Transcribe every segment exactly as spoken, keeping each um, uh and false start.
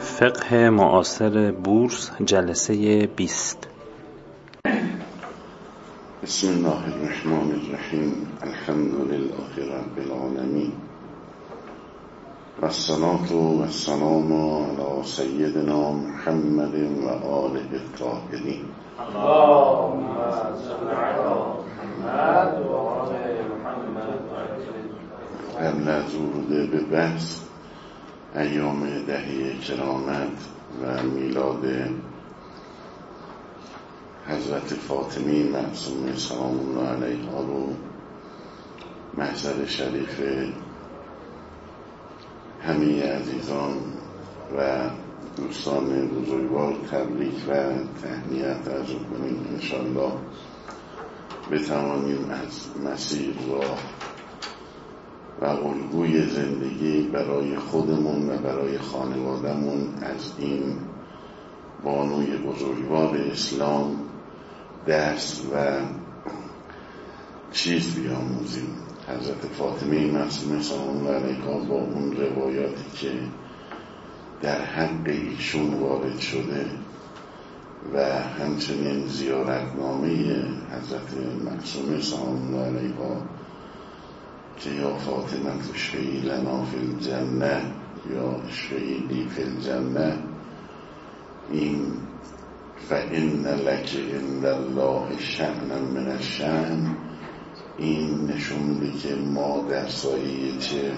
فقه معاصر بورس جلسه بیست. بسم الله الرحمن الرحیم. الحمد لله رب العالمین و الصلاة و السلام علی سیدنا محمد و آله الطاهرین. اللهم صل علی محمد و آل محمد. قبل از ورود به بحث ایام دهه کرامت و میلاد حضرت فاطمه معصومه سلام الله علیها رو محضر شریف همه عزیزان و دوستان بزرگوار تبریک و تهنیت عرض کنیم. انشاءالله بتوانیم از مسیر راه و الگوی زندگی برای خودمون و برای خانوادهمون از این بانوی بزرگوار اسلام درس و چیز بیاموزیم. حضرت فاطمه معصومه سلام الله علیها با اون روایاتی که در حق ایشون وارد شده و همچنین زیارتنامه حضرت معصومه سلام الله علیها که یا فاطمه اشفعی لنا فی الجنه یا اشفعی لی فی الجنه، این فإن لک عند الله شأنا من الشأن، این نشون میده که ما در سایه چه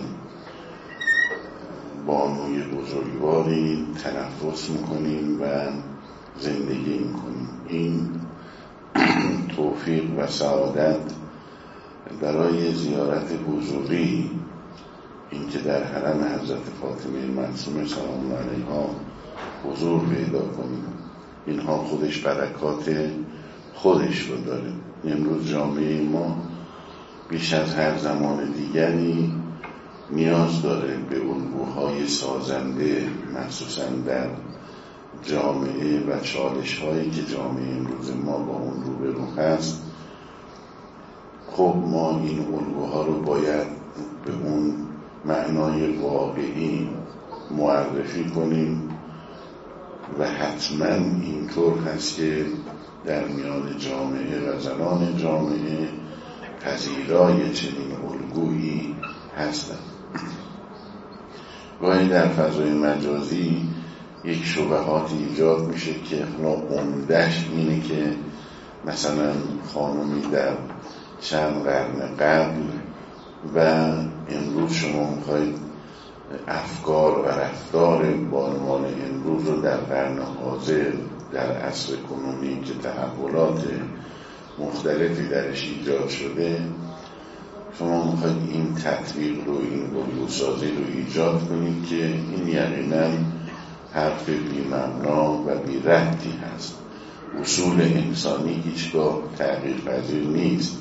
بانوی بزرگواری تنفس میکنیم و زندگی میکنیم. این توفیق و سعادت برای زیارت حضوری، این که در حرم حضرت فاطمه معصومه سلام الله علیها حضور پیدا کنیم، اینها خودش برکات خودش رو داره. امروز جامعه ما بیش از هر زمان دیگری نیاز داره به الگوهای سازنده، مخصوصا در جامعه و چالش هایی که جامعه امروز ما با اون روبرو هست. خب ما این الگوها رو باید به اون معنای واقعی معرفی کنیم و حتما اینطور هست که در میان جامعه و زنان جامعه پذیرای چنین الگویی هستند. گاهی در فضای مجازی یک شبهات ایجاد میشه که عمده‌اش اینه که مثلا خانمی در چند قرن قبل و امروز شما میخواید افکار و رفتار بانوان امروز رو در قرن حاضر در عصر کنونی که تحولات مختلفی درش ایجاد شده، شما میخواید این تطبیق رو، این الگوسازی رو ایجاد کنید که این یقینا حرف بی معنا و بی ربطی هست. اصول انسانی هیچگاه تغییر پذیر نیست.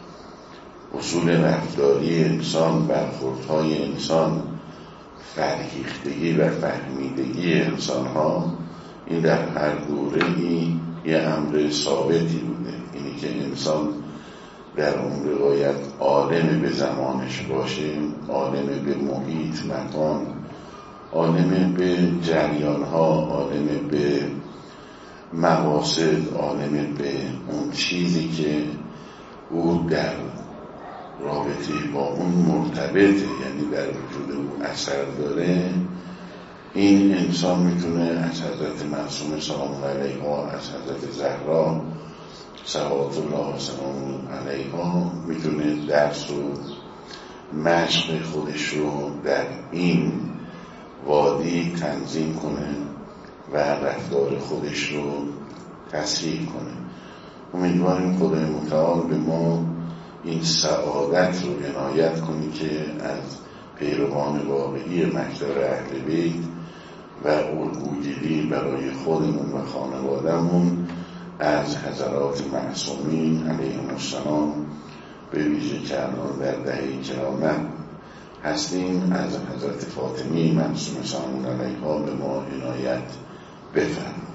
اصول رفتاری انسان، برخوردهای انسان، فرهیختگی و فهمیدگی انسان ها، این در هر دوره‌ای یه امر ثابتی بوده. اینی که انسان در اون روایت عالم به زمانش باشه، عالم به محیط، مکان، عالم به جریان ها، عالم به مقاصد، عالم به اون چیزی که او در رابطه با اون مرتبطه، یعنی در وجود اون اثر داره. این انسان میتونه از حضرت معصومه سلام الله علیها، از حضرت زهرا صلوات الله سلام علیها میتونه درس و مشق خودش رو در این وادی تنظیم کنه و رفتار خودش رو تصحیح کنه. امیدواریم خدای متعال به ما این سعادت رو عنایت کنی که از پیروان واقعی مکتب اهل بیت و الگوگیری برای خودمون و خانوادهمون از حضرات معصومین علیهم السلام به ویژه که الان در دهه کرامت هستیم، از حضرت فاطمه معصومه سلام الله علیها به ما عنایت بفرمایید.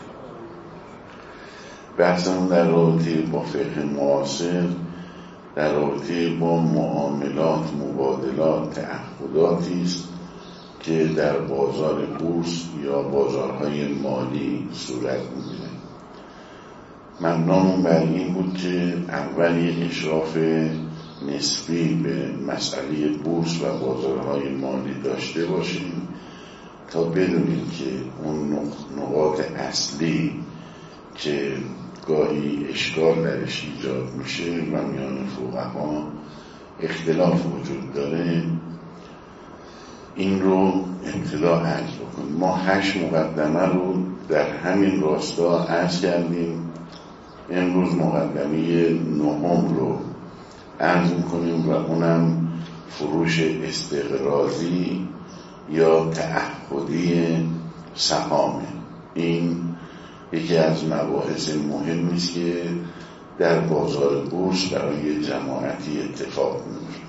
بحثمون در رابطه با فقه معاصر در رابطه با معاملات، مبادلات، تعهداتی است که در بازار بورس یا بازارهای مالی صورت می‌گیره. مبنامون بر این بود که اول یک اشراف نسبی به مسئله بورس و بازارهای مالی داشته باشیم تا بدونیم که اون نقاط اصلی که گاهی اشکال درش ایجاد میشه و میان فقها اختلاف وجود داره این رو ابتدا عرض بکنیم. ما هشت مقدمه رو در همین راستا عرض کردیم. امروز مقدمه نهم رو عرض میکنیم و اونم فروش استقراضی یا تعهدی سهامه. این یکی از مباحث مهمی است که در بازار بورس برای جماعتی اتفاق میفته.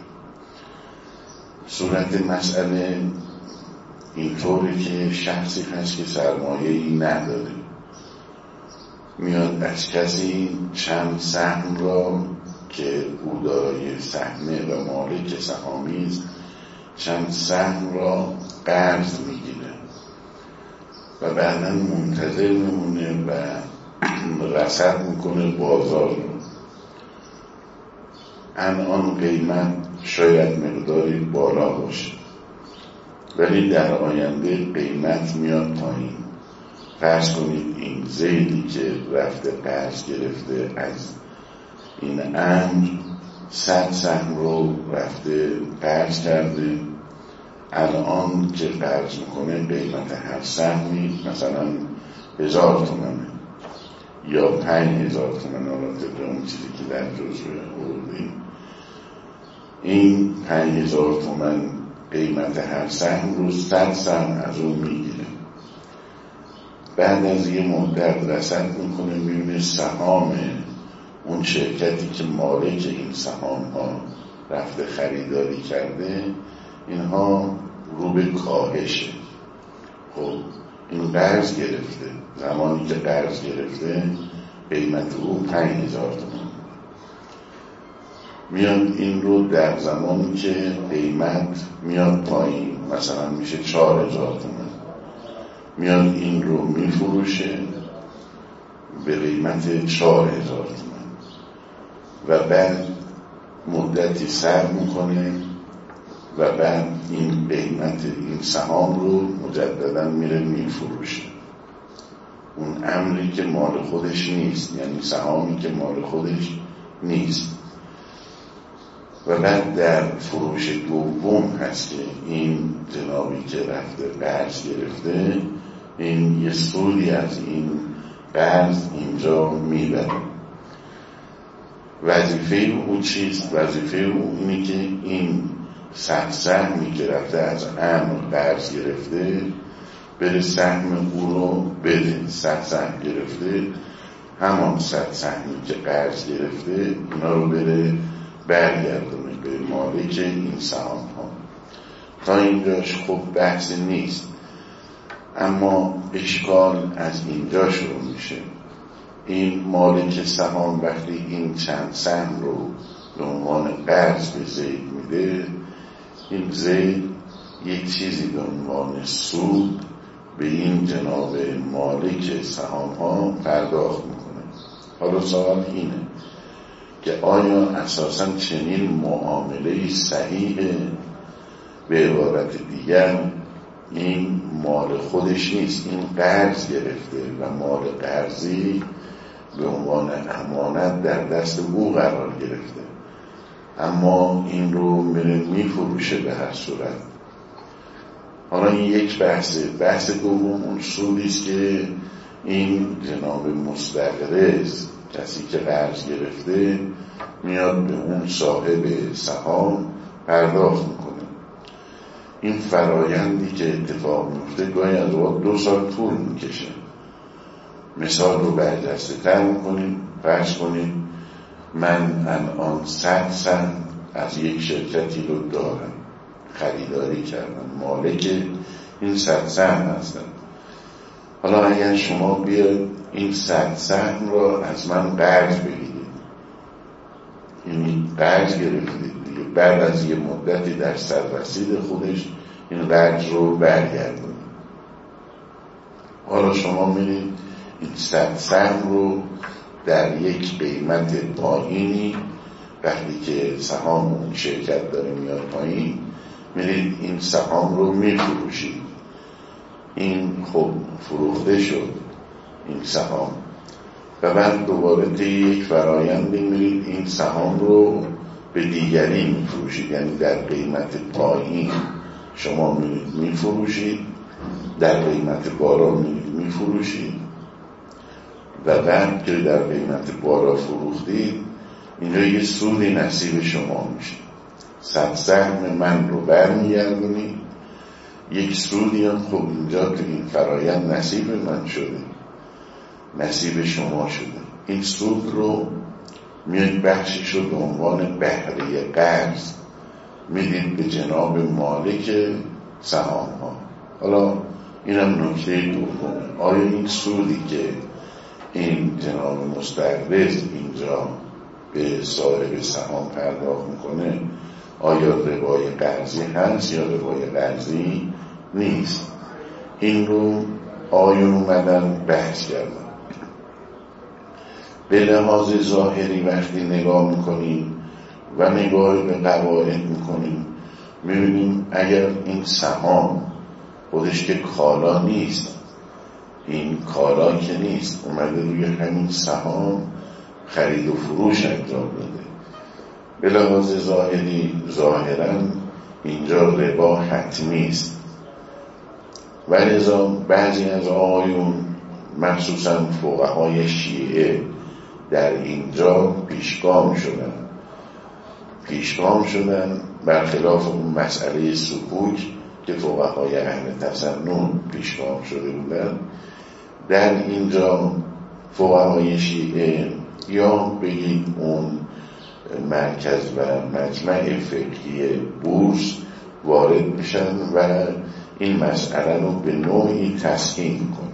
صورت مسئله اینطوره که شخصی هست که سرمایه‌ای نداره، میاد از کسی چند سهم را که او دارای سهمه و مالک سهامی است چند سهم را قرض میگیره و بعدا منتظر میمونه و رصد میکنه بازار رو. الان قیمت شاید مقداری بالا باشه ولی در آینده قیمت میاد پایین. فرض کنید این زیدی که رفته قرض گرفته از این امر صد سهم رو رفته قرض کرده، الان که قرض میکنه قیمت هر سهمی مثلا هزار تومنه یا پنج هزار تومن. حالا طبق اون چیزی که در جزوه آوردیم این پنج هزار تومن قیمت هر سهم رو صد سهم از اون میگیره. بعد از یه مدت رصد میکنه میبینه سهام اون شرکتی که مالک این سهام ها رفته خریداری کرده اینها رو به کاهشه. خب این قرض گرفته، زمانی که قرض گرفته قیمت او پنج هزار تومان، میاد این رو در زمانی که قیمت میاد پایین مثلا میشه چهار هزار تومان، میاد این رو میفروشه به قیمت چهار هزار تومان و بعد مدتی صبر میکنه و بعد این قیمت این سهام رو مجددا میره میفروشه. اون امری که مال خودش نیست، یعنی سهامی که مال خودش نیست. و بعد در فروش دوم هست که این جنابی که رفته قرض گرفته این یه سودی از این قرض اینجا میبره. وظیفه او چیست؟ وظیفه او اینه که این صد سهمی که رفته از امر قرض گرفته بره سهم او رو بده. صد سهم گرفته همان صد سهمی که قرض گرفته اینا رو بره برگردونه به مالک این سهام ها. تا اینجاش خب بحث نیست، اما اشکال از اینجا شروع میشه. این مالک سهام وقتی این چند سهم رو به عنوان قرض به زید میده، این زید یک چیزی به عنوان سود به این جناب مالک سهام ها پرداخت میکنه. حالا سوال اینه که آیا اساساً چنین معامله صحیحه؟ به عبارت دیگر این مال خودش نیست، این قرض گرفته و مال قرضی به عنوان امانت در دست او قرار گرفته، اما این رو میره میفروشه به هر صورت. حالا این یک بحثه. بحث دوم اون سودی است که این جناب مستقرض، کسی که قرض گرفته، میاد به اون صاحب سهام پرداخت میکنه. این فرایندی که اتفاق میفته گاهی از اوقات دو سال طول میکشه. مثال رو برجسته تر میکنیم. فرض کنیم من الان صد سهم از یک شرکتی رو دارم، خریداری کردم، مالک این صد سهم هستم. حالا اگر شما بیاید این صد سهم را از من قرض بگیرید، یعنی قرض گرفتید دیگه، بعد از یه مدتی در سررسید خودش این قرض رو برگردونید. حالا شما میرید این صد سهم رو در یک قیمت پایینی، وقتی که سهام اون شرکت داره میاد پایین، میرید این سهام رو میفروشید. این خب فروخته شد این سهام، و بعد دوباره طی یک فرایندی میرید این سهام رو به دیگری میفروشید. یعنی در قیمت پایین شما میرید میفروشید، در قیمت بالا میرید میفروشید، و بعد که در قیمت بالا فروختید اینجا یه سودی نصیب شما میشه. صد سهم من رو برمیگردونید، یک سودی هم خب اینجا تو این فرایند نصیب من شده، نصیب شما شده. این سود رو میاد بخشش رو به عنوان بهره قرض میدید به جناب مالک سهام ها. حالا اینم نکته دومه. آیا این سودی که این جناب مستقرض اینجا به صاحب سهام پرداخت میکنه آیا ربای قرضی هست یا ربای قرضی نیست؟ این رو آیون اومدن بحث کردن. به لحاظ ظاهری وقتی نگاه میکنیم و نگاه به قواعد میکنیم، میبینیم اگر این سهام خودش که کالا نیست، این کالا که نیست، اومده روی همین سهام خرید و فروش انجام بده، به لحاظ ظاهری ظاهرا اینجا ربا حتمی است. و لذا بعضی از آقایون مخصوصا فقهای شیعه در اینجا پیشگام شدن پیشگام شدن برخلاف اون مسئله سکوت که فقهای اهل تسنن پیشگام شده بودن. در اینجا فقهای شیعه یا بگید اون مرکز و مجمع فقهی بورس وارد میشن و این مسئله رو به نوعی تسکین میکنن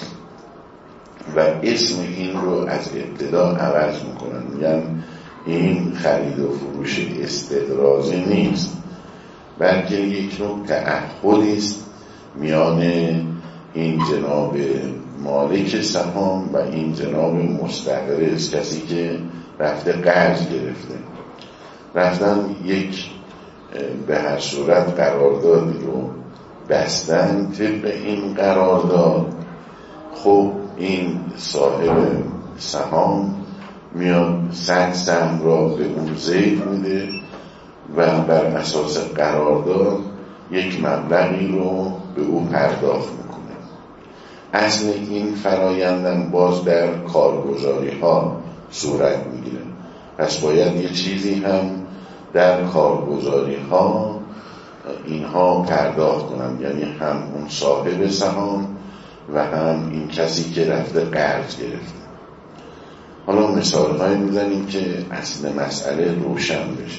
و اسم این رو از ابتدا عوض میکنن، میگن این خرید و فروش استقراضی نیست، بلکه یک نوع تعهدی است میان این جناب مالک سهام و این جناب مستقرض، کسی که رفته قرض گرفته، رفتن یک به هر صورت قراردادی رو بستن. طبق این قرارداد خب این صاحب سهام میاد صد سهم را به اون زید میده و بر اساس قرارداد یک مبلغی رو به او پرداخت میکنه. اصل این فرایندن باز در کارگزاری ها صورت میگیره، پس باید یه چیزی هم در کارگزاری ها اینها پرداخت کنن، یعنی هم اون صاحب سهام و هم این کسی که رفته قرض گرفته. حالا مثال های میزنیم که اصل مسئله روشن بشه.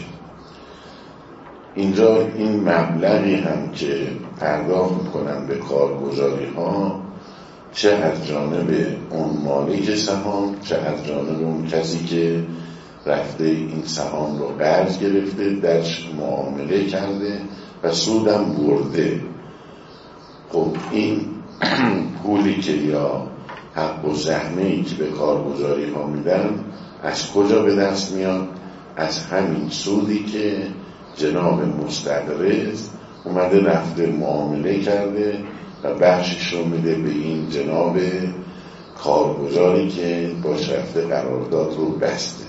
اینجا این مبلغی هم که پرداخت میکنن به کارگزاری ها، چه از جانب اون مالک سهام چه از جانب اون کسی که رفته این سهام رو قرض گرفته، درش معامله کرده و سودم برده. خب این پولی که یا حق و زحمه‌ای که به کارگزاری ها میدن از کجا به دست میاد؟ از همین سودی که جناب مستقرض اومده رفته معامله کرده و بخشش رو میده به این جناب کارگزاری که باش رفته قرارداد رو بسته.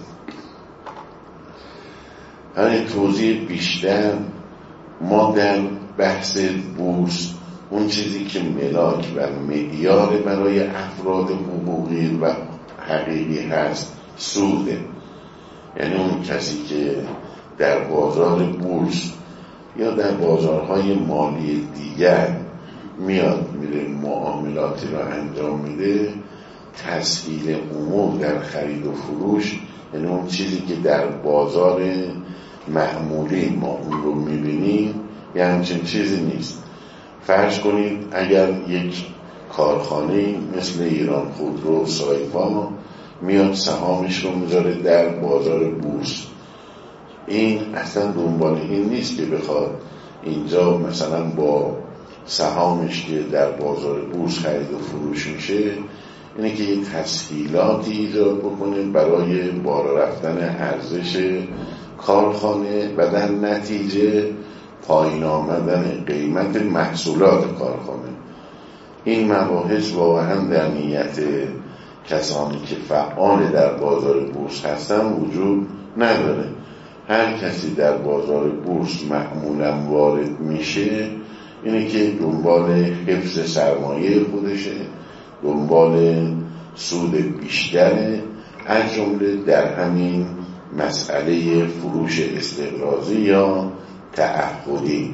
همین توضیح بیشتر ما در بحث بورس اون چیزی که ملاک و معیار برای افراد حقوقی و حقیقی هست سوده. یعنی اون کسی که در بازار بورس یا در بازارهای مالی دیگر میاد میره معاملاتی را انجام میده، تسهیل امور در خرید و فروش، یعنی اون چیزی که در بازار معمولی ما اون رو میبینیم یه همچین چیزی نیست. فرض کنید اگر یک کارخانه مثل ایران خودرو سایپا میاد سهامش رو میذاره در بازار بورس، این اصلا دنبال این نیست که بخواد اینجا مثلا با سهامش که در بازار بورس خرید و فروش میشه، اینه که یه تسهیلاتی ایجاد بکنه برای بالا رفتن ارزش کارخانه و در نتیجه پایین آمدن قیمت محصولات کارخانه. این مباحث واقعا در نیت کسانی که فعال در بازار بورس هستن وجود نداره. هر کسی در بازار بورس معمولا وارد میشه اینه که دنبال حفظ سرمایه خودشه، دنبال سود بیشتره، از جمله در همین مسئله فروش استقراضی یا تعهدی.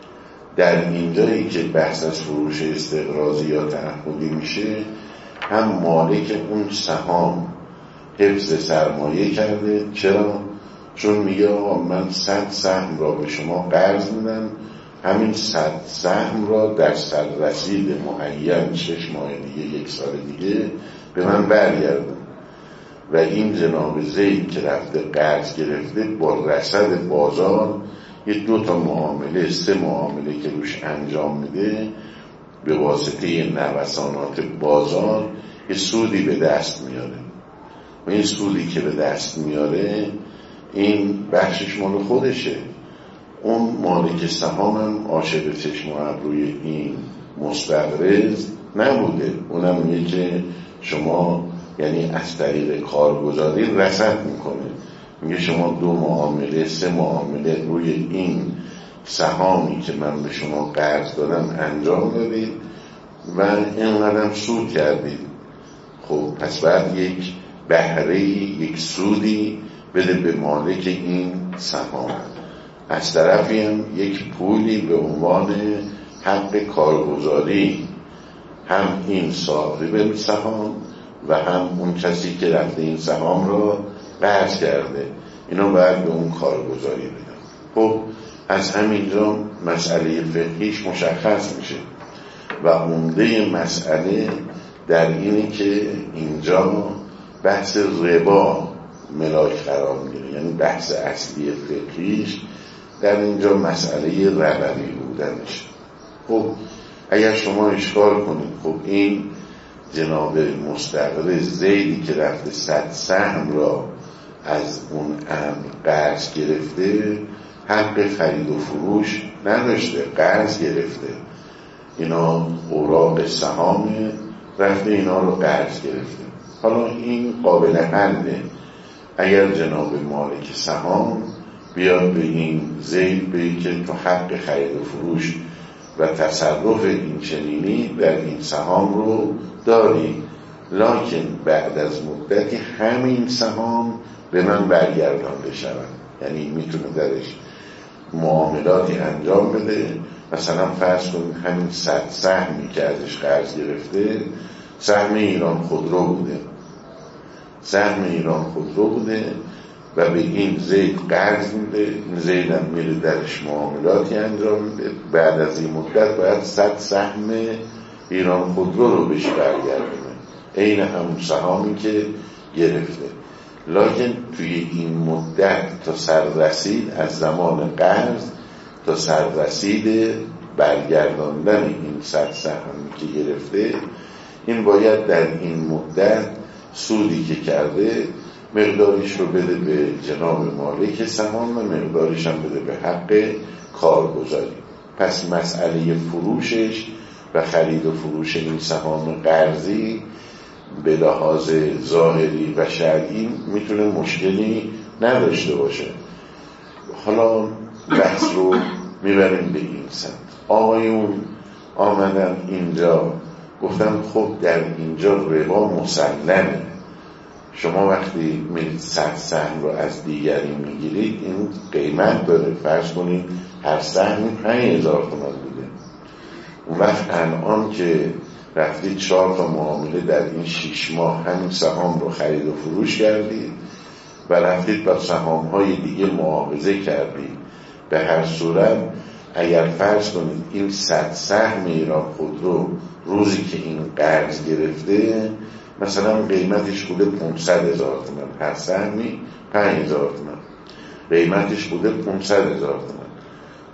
در اینجایی که بحث از فروش استقراضی یا تعهدی میشه، هم مالک اون سهام حفظ سرمایه کرده. چرا؟ چون میگه آقا من صد سهم را به شما قرض میدم، همین صد سهم را در صد رسید معین شش ماه دیگه، یک سال دیگه به من برگردم. و این جناب زید که رفته قرض گرفته با رصد بازار یه دو تا معامله سه معامله که روش انجام میده، به واسطه نوسانات بازار یه سودی به دست میاره. و این سودی که به دست میاره این بخشش مال خودشه. اون مالک سهام هم عاشق چشم و ابروی این مستقرض نبوده. اونم میگه که شما یعنی از طریق کارگزاری رصد میکنه، میگه شما دو معامله سه معامله روی این سهامی که من به شما قرض دادم انجام دادید و اینقدر سود کردید. خب پس بعد یک بهره، یک سودی بده به مالک این سهام. از طرفی هم یک پولی به عنوان حق کارگزاری هم این صاحب سهام و هم اون کسی که رفته این سهام را قرض کرده، اینو باید به اون کارگزاری بدن. خب از همینجا مسئله فقهیش مشخص میشه و عمده مسئله در اینه که اینجا بحث ربا ملاک قرار میگیره. یعنی بحث اصلی فقهیش در اینجا مسئله ربوی بودنش. خب اگر شما اشکال کنید، خب این جناب مستقرض زیدی که رفته صد سهم را از اون امر قرض گرفته، حق خرید و فروش نداشته، قرض گرفته. اینا اوراق سهامه، رفته اینا رو قرض گرفته. حالا این قابل حله. اگر جناب مالک سهام بیاد به این زید بگه که تو حق خرید و فروش و تصرف این چنینی در این سهام رو داری، لکن بعد از مدتی همین سهام به من برگردانده شود. یعنی میتونه درش معاملاتی انجام بده. مثلا فرض کنید همین صد سهمی که ازش قرض گرفته سهم ایران خودرو بوده، سهم ایران خودرو بوده و به این زید قرض میده، این زید هم میره درش معاملاتی انجام میده. بعد از این مدت باید صد سهم ایران خودرو رو بهش برگردونه، عین همون سهامی که گرفته. لکن توی این مدت تا سررسید از زمان قرض تا سررسید برگرداندن این صد سهمی که گرفته، این باید در این مدت سودی که کرده مقداریش رو بده به جناب مالک سهام و مقداریش هم بده به حق کارگزاری. پس مسئله فروشش و خرید و فروش این سهام قرضی به لحاظ ظاهری و شرعی میتونه مشکلی نداشته باشه. حالا بحث رو میبریم به این سمت. آقایون آمدن اینجا گفتم خب در اینجا ربا مسلمه. شما وقتی میرید صد سهم رو از دیگری میگیرید، این قیمت داره. فرض کنید هر سهمی پنج هزار تومان بوده. اون وقت الان که رفتید چهار تا معامله در این شیش ماه همین سهام رو خرید و فروش کردید و رفتید با سهام های دیگه معاوضه کردید، به هر صورت اگر فرض کنید این صد سهم ایران خودرو روزی که این قرض گرفته مثلا قیمتش بوده پانصد هزار تومان، هر سهمی پنج هزار تومان، قیمتش بوده پانصد هزار تومان.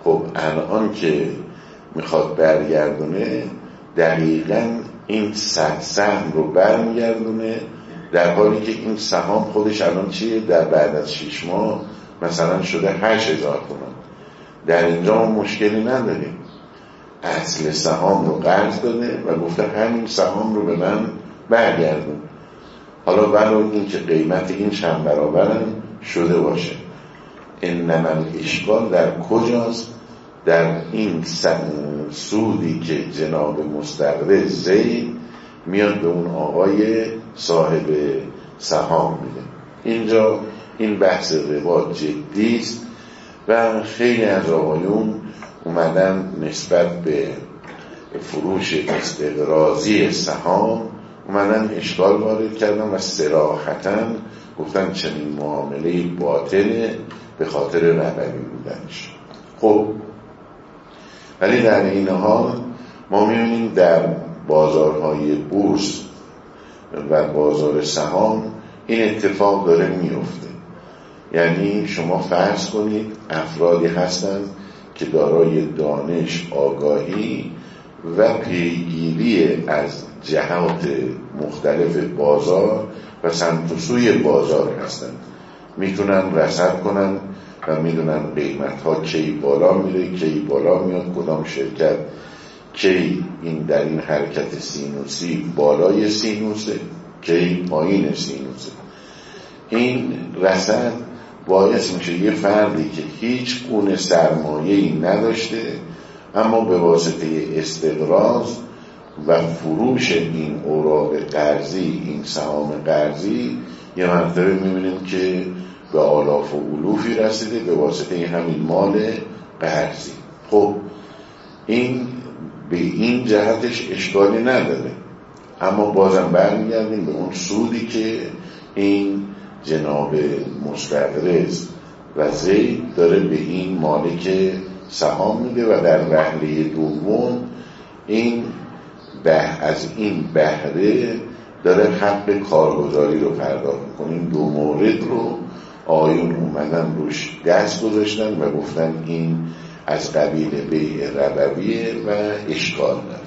خب الان که میخواد برگردونه دقیقاً این صد سهم رو برمیگردونه، در حالی که این سهام خودش الان چیه؟ در بعد از شش ماه مثلا شده هشت هزار تومان. در اینجا ما مشکلی نداریم، اصل سهام رو قرض داده و گفته همین سهام رو به من برگردون. حالا ولو این که قیمت این چند برابرم شده باشه، انما الاشکال در کجاست؟ در این سودی که جناب مستقرض زید میاد به اون آقای صاحب سهام میده. اینجا این بحث ربا جدی است و خیلی از آقایون اومدن نسبت به فروش استقراضی سهام اومدن اشکال وارد کردن و صراحتاً گفتن چنین معامله باطله به خاطر ربوی بودنش. خب ولی در این حال ما می‌بینیم در بازارهای بورس و بازار سهام این اتفاق داره میفته. یعنی شما فرض کنید افرادی هستن که دارای دانش، آگاهی و پیگیری از جهات مختلف بازار و سمت و سوی بازار هستن، میتونن رصد کنن و میدونن قیمت ها کی بالا میره کی بالا میاد، کدام شرکت کی این در این حرکت سینوسی بالای سینوسه کی پایین سینوسه. این رصد باعث میشه یه فردی که هیچ گونه سرمایه‌ای نداشته اما به واسطه استقراض و فروش این اوراق قرضی، این سهام قرضی، یه مرتبه میبینیم که به آلاف و علوفی رسیده به واسطه همین مال قرضی. خب این به این جهتش اشکالی نداره، اما بازم برمیگردیم به اون سودی که این جناب مستقرض و زید داره به این مالک سهام میده و در وهله دوم این به از این بهره داره حق کارگزاری رو پرداخت میکنه. این دو مورد رو آیون اومدن روش دست گذاشتن و گفتن این از قبیل بیع ربویه و اشکال داره.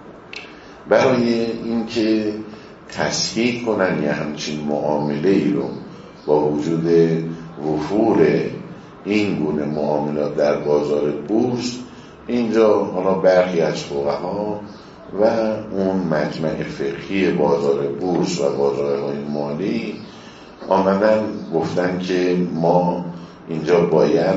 برای اینکه تصحیح کنن یه همچین معامله ای رو با وجود وفور این گونه معاملات در بازار بورس، اینجا حالا برخی از فقها و اون مجمع فقهی بازار بورس و بازارهای مالی آمدن گفتن که ما اینجا باید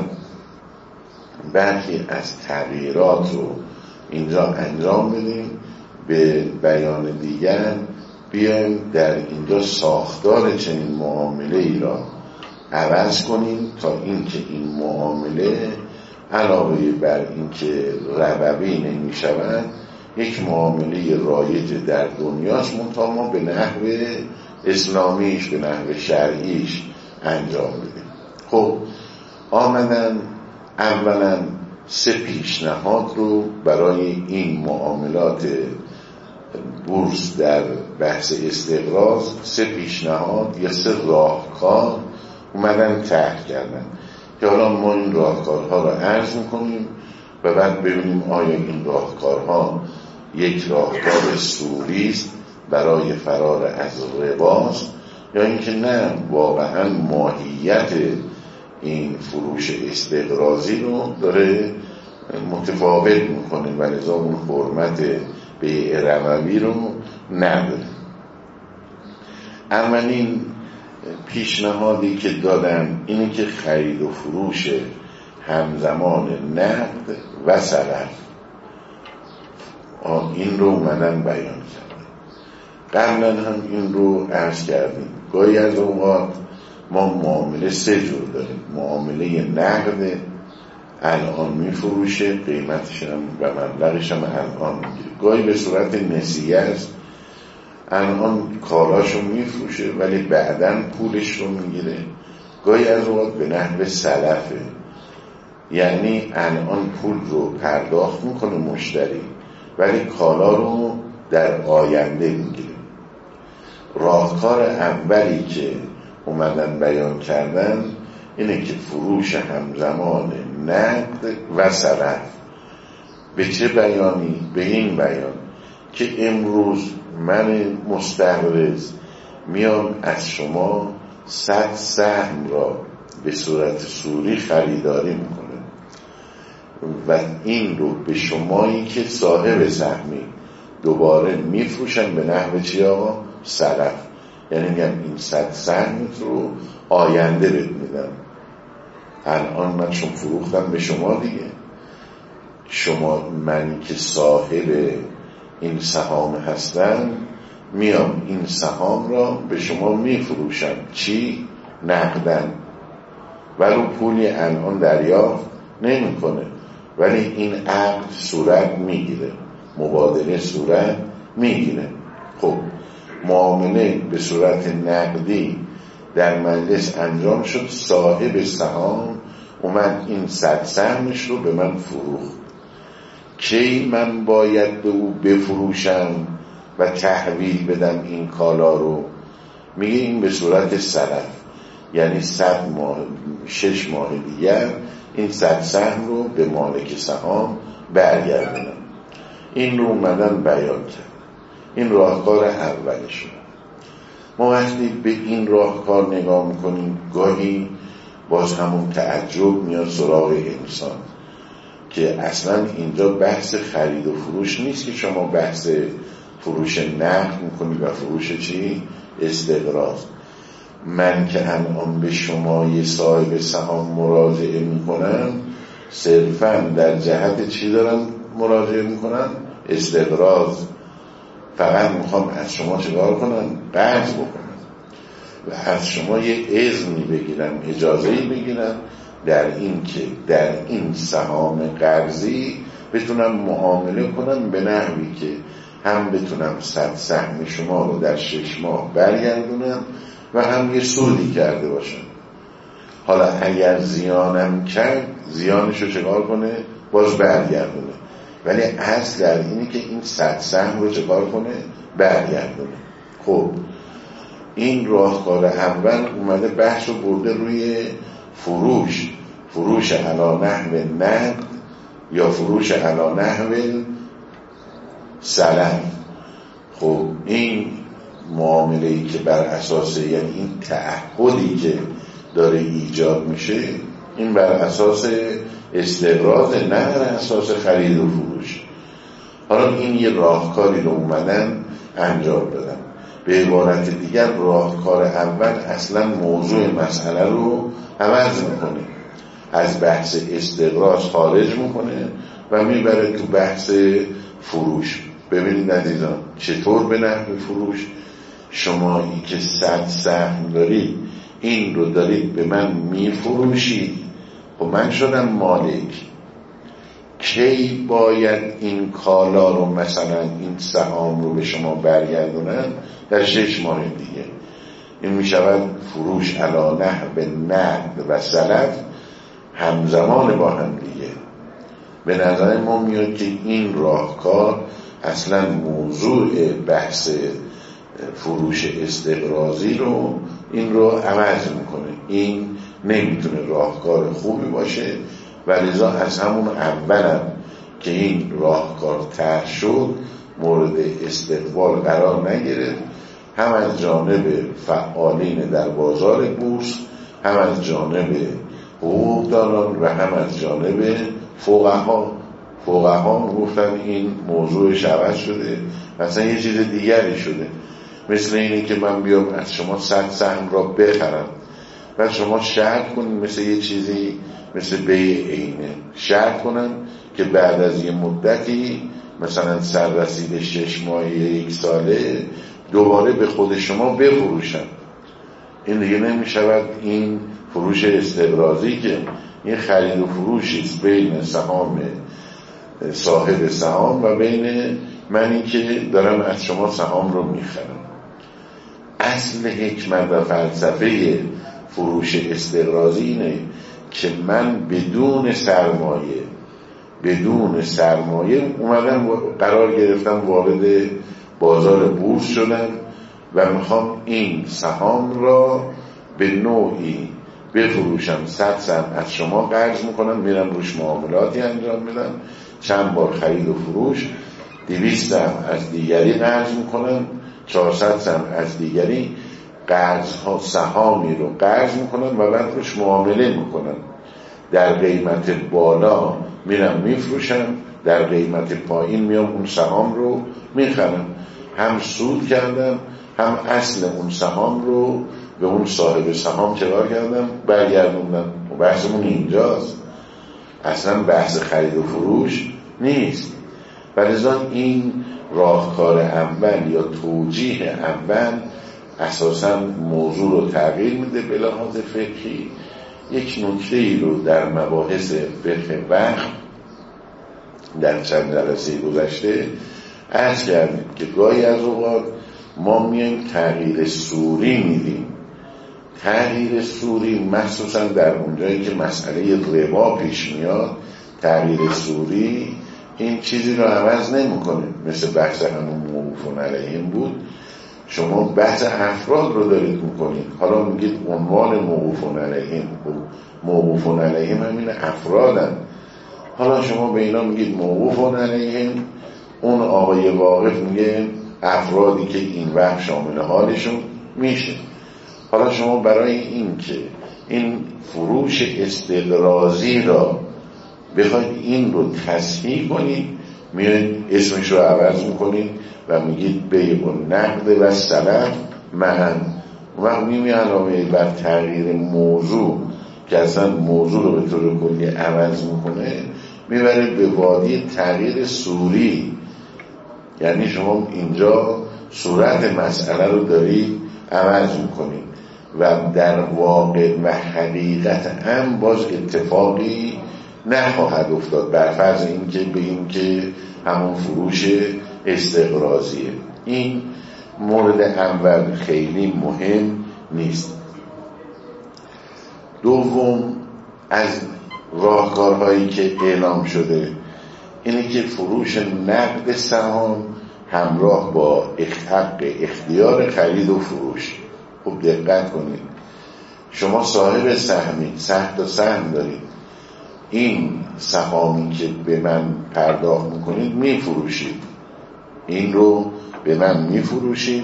برخی از تغییرات رو اینجا انجام بدیم، به بیان دیگر بیایم در اینجا ساختار چنین معامله ای را عوض کنیم تا اینکه این معامله علاوه بر اینکه ربوی نمی شود یک معامله رایج در دنیاست، منتها ما به نحو اسلامیش به نحو شرعیش انجام بدیم. خب آمدن اولا سه پیشنهاد رو برای این معاملات بورس در بحث استقراض، سه پیشنهاد یا سه راهکار اومدن طرح کردن که حالا ما این راهکارها رو عرض میکنیم و بعد ببینیم آیا این راهکارها یک راهکار سوری است برای فرار از رباست یا اینکه نه واقعا ماهیت این فروش استقراضی رو داره متفاوت میکنه و لذا اون حرمت بیع ربوی رو نداره. اولین پیشنهادی که دادن اینه که خرید و فروش همزمان نقد و سلف، این رو اومدن بیان کردن. قبلا هم این رو عرض کردیم، گاهی از اوقات ما معامله سه جور داریم. معامله نقد الان میفروشه، قیمتش هم و مبلغش هم الان میگیره. گاهی به صورت نسیه است، الان کاراشو میفروشه ولی بعداً پولش رو میگیره. گاهی از اوقات به نحو سلفه، یعنی الان پول رو پرداخت میکنه مشتری ولی کالا رو در آینده میگیره. راهکار اولی که اومدن بیان کردن اینه که فروش همزمان نقد و سلف. به چه بیانی؟ به این بیان که امروز من مستقرض میام از شما صد سهم را به صورت سوری خریداری میکنه و این رو به شمایی که صاحب سهمی دوباره میفروشم به نحو چی آقا؟ سلف. یعنی میگم این صد سهمت رو آینده بهت میدم، الان من چون فروختم به شما دیگه، شما من که صاحب این سهام هستم میام این سهام را به شما میفروشم. چی؟ نقدن، ولو پولی الان دریافت نمی کنه، ولی این عقد صورت میگیره، مبادله صورت میگیره. خب معامله به صورت نقدی در مجلس انجام شد، صاحب سهام اومد این صد سهمش رو به من فروخت. کی من باید به او بفروشم و تحویل بدم این کالا رو؟ میگه این به صورت سلف، یعنی صد ماه شش ماه دیگر این صد سهم رو به مالک سهام برگردونم. این رو اومدن بیان کرد. این راهکار اولشون. ما وقتی به این راهکار نگاه میکنیم گاهی باز همون تعجب میاد سراغ انسان که اصلا اینجا بحث خرید و فروش نیست که شما بحث فروش نقد میکنی و فروش چی؟ استقراض. من که الان به شما یه صاحب سهام مراجعه میکنم صرفا در جهت چی دارم مراجعه میکنم؟ استقراض. فقط میخوام از شما چیکار کنم؟ قرض بکنم و از شما یه اذنی بگیرم، اجازه‌ای بگیرم در این که در این سهام قرضی بتونم معامله کنم به نحوی که هم بتونم صد سهم شما رو در شش ماه برگردونم و هم یه سودی کرده باشم. حالا اگر زیانم کرد زیانشو چکار کنه؟ باز برگردونه، ولی اصل در اینی که این صد سهم رو چکار کنه؟ برگردونه. خب این راهکار اول اومده بحث رو برده روی فروش، فروش علی نحو نقد یا فروش علی نحو سلف. خب این معامله‌ای که بر اساس، یعنی این تعهدی که داره ایجاد میشه، این بر اساس استقراض، نه بر اساس خرید و فروش. حالا این یه راهکاری رو اومدن انجام دادن. به عبارت دیگر راهکار اول اصلا موضوع مسئله رو عوض میکنه، از بحث استقراض خارج میکنه و میبره تو بحث فروش. ببینید عزیزان چطور به نحو فروش شمایی که صد سهم دارید این رو دارید به من میفروشید، خب من شدم مالک. کی باید این کالا رو مثلا این سهام رو به شما برگردونن؟ در شش ماه دیگه. این میشود فروش علی نحو نقد و سلف همزمان با هم دیگه. به نظر ما میاد که این راهکار اصلا موضوع بحث فروش استقراضی رو این رو عوض میکنه. این نمیتونه راهکار خوبی باشه و لذا از همون اولم که این راهکار طرح شد مورد استقبال قرار نگرفت، هم از جانب فعالین در بازار بورس، هم از جانب حقوقدانان و هم از جانب فقها. فقها گفتن این موضوعش عوض شده، مثلا یه چیز دیگری شده. مثل اینه که من بیام از شما صد سهم را بخرم و شما شرط کنید مثل یه چیزی مثل بیع عینه شرط کنن که بعد از یه مدتی مثلا سررسید شش ماهه یک ساله دوباره به خود شما بفروشن. این دیگه نمی شود این فروش استقراضی که این خرید و فروشیست بین سهام صاحب سهام و بین منی که دارم از شما سهام رو میخرم. اصل حکمت و فلسفه فروش استقراضی اینه که من بدون سرمایه بدون سرمایه اومدم قرار گرفتم وارد بازار بورس شدم و میخوام این سهام را به نوعی بفروشم، صد سهم از شما قرض میکنم، میرم روش معاملاتی انجام میدم، چند بار خرید و فروش، دویست سهم از دیگری قرض میکنم، چهارصد سهم از دیگری، قرض ها سهامی رو قرض میکنم و بعد روش معامله میکنم. در قیمت بالا میرم میفروشم، در قیمت پایین میام اون سهام رو میخرم. هم سود کردم، هم اصل اون سهام رو به اون صاحب سهام چکار کردم؟ برگردوندم. و بحثمون اینجاست، اصلا بحث خرید و فروش نیست. ولذا این راهکار اول یا توجیه اول اساسا موضوع رو تغییر میده به لحاظ فقهی. یک نکته ای رو در مباحث فقه وقت در چند جلسه گذشته عرض کردیم که گاهی از اوقات ما میایم تغییر صوری میدیم. تغییر صوری مخصوصا در اونجایی که مسئله ربا پیش میاد، تغییر صوری این چیزی رو عوض نمیکنه. مثل بحث همون موقوفون علیهم بود، شما بحث افراد رو دارید میکنید، حالا میگید عنوان موقوفون علیهم، موقوفون علیهم همین افرادن، حالا شما به اینا میگید موقوفون علیهم، اون آقای واقف میگه افرادی که این وقت شامل حالشون میشه. حالا شما برای این که این فروش استقراضی را بخواید این رو تصحیح کنید، میایید اسمش رو عوض میکنید و میگید بیع و نقد و سلف معا. وقت میمی علاوه بر تغییر موضوع که اصلا موضوع رو به طور کلی عوض میکنه، میبرید به وادی تغییر صوری. یعنی شما اینجا صورت مسئله رو دارید عوض میکنید و در واقع و حقیقت هم باز اتفاقی نخواهد افتاد، بر فرض این که به این که همون فروش استقراضیه. این مورد اول خیلی مهم نیست. دوم از راهکارهایی که اعلام شده اینه که فروش نقد سهام همراه با حق اختیار خرید و فروش. خوب دقت کنید، شما صاحب سهمی، سهم تا سهم دارید، این سهامی که به من پرداخت میکنید میفروشید، این رو به من میفروشید،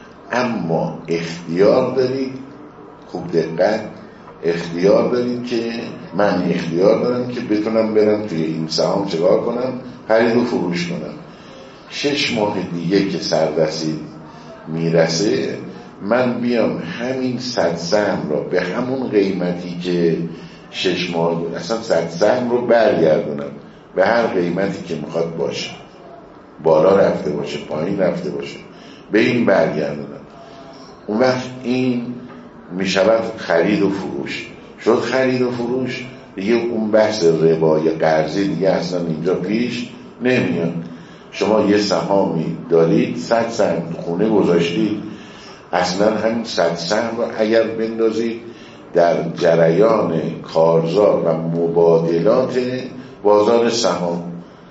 اما اختیار دارید، خوب دقت، اختیار دارید که من اختیار دارم که بتونم برم توی این سهام چکار کنم؟ خرید و فروش کنم. شش ماه دیگه که سردستی میرسه، من بیام همین صد سهم را به همون قیمتی که شش ماه اصلا صد سهم رو برگردونم به هر قیمتی که میخواد باشه، بالا رفته باشه پایین رفته باشه، به این برگردونم. اون وقت این میشود خرید و فروش. شد خرید و فروش، دیگه اون بحث ربای قرضی دیگه اصلا اینجا پیش نمیاد. شما یه سهامی دارید، صد سهم خونه گذاشتید، اصلا همین صد سهم رو اگر بندازید در جریان کارزار و مبادلات بازار سهام،